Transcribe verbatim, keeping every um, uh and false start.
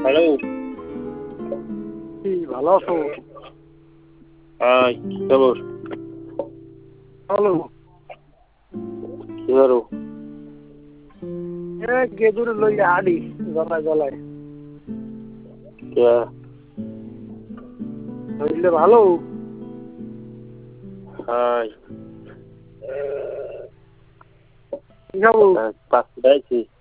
Hello. কি ভালো আছো? হ্যাঁ, কি খবর? ভালো। কি করো? এ গেদুর লইয়া আডি গলায় গলায় কে? হইলে ভালো। হ্যাঁ, কি খাবো? পাঁচ পাইছি।